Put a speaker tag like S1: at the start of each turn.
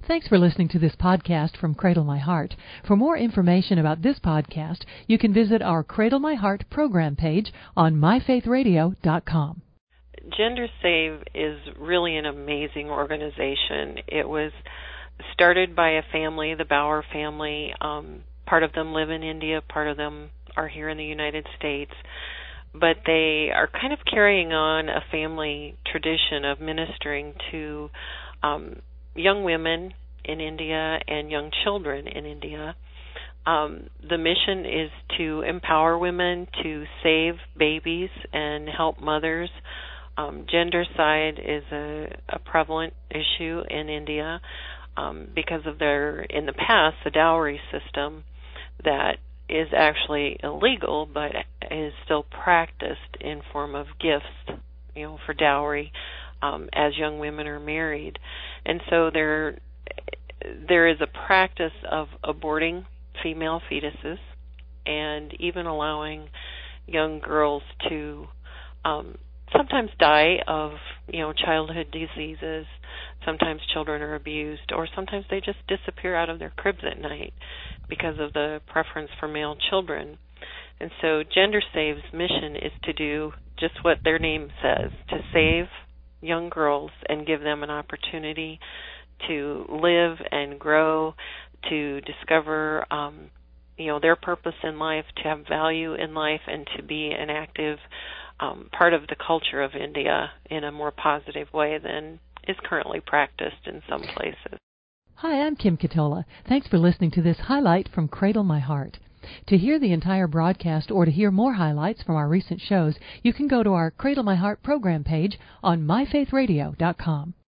S1: Thanks for listening to this podcast from Cradle My Heart. For more information about this podcast, you can visit our Cradle My Heart program page on myfaithradio.com.
S2: Gender Save is really an amazing organization. It was started by a family, the Bauer family. Part of them live in India, part of them are here in the United States. But they are kind of carrying on a family tradition of ministering to young women in India and young children in India. The mission is to empower women to save babies and help mothers. Gendercide is a prevalent issue in India because of in the past, the dowry system that is actually illegal but is still practiced in form of gifts, for dowry as young women are married. And so there is a practice of aborting female fetuses and even allowing young girls to sometimes die of, childhood diseases. Sometimes children are abused, or sometimes they just disappear out of their cribs at night because of the preference for male children. And so Gender Save's mission is to do just what their name says, to save young girls and give them an opportunity to live and grow, to discover, their purpose in life, to have value in life, and to be an active part of the culture of India in a more positive way than is currently practiced in some places.
S1: Hi, I'm Kim Katola. Thanks for listening to this highlight from Cradle My Heart. To hear the entire broadcast or to hear more highlights from our recent shows, you can go to our Cradle My Heart program page on myfaithradio.com.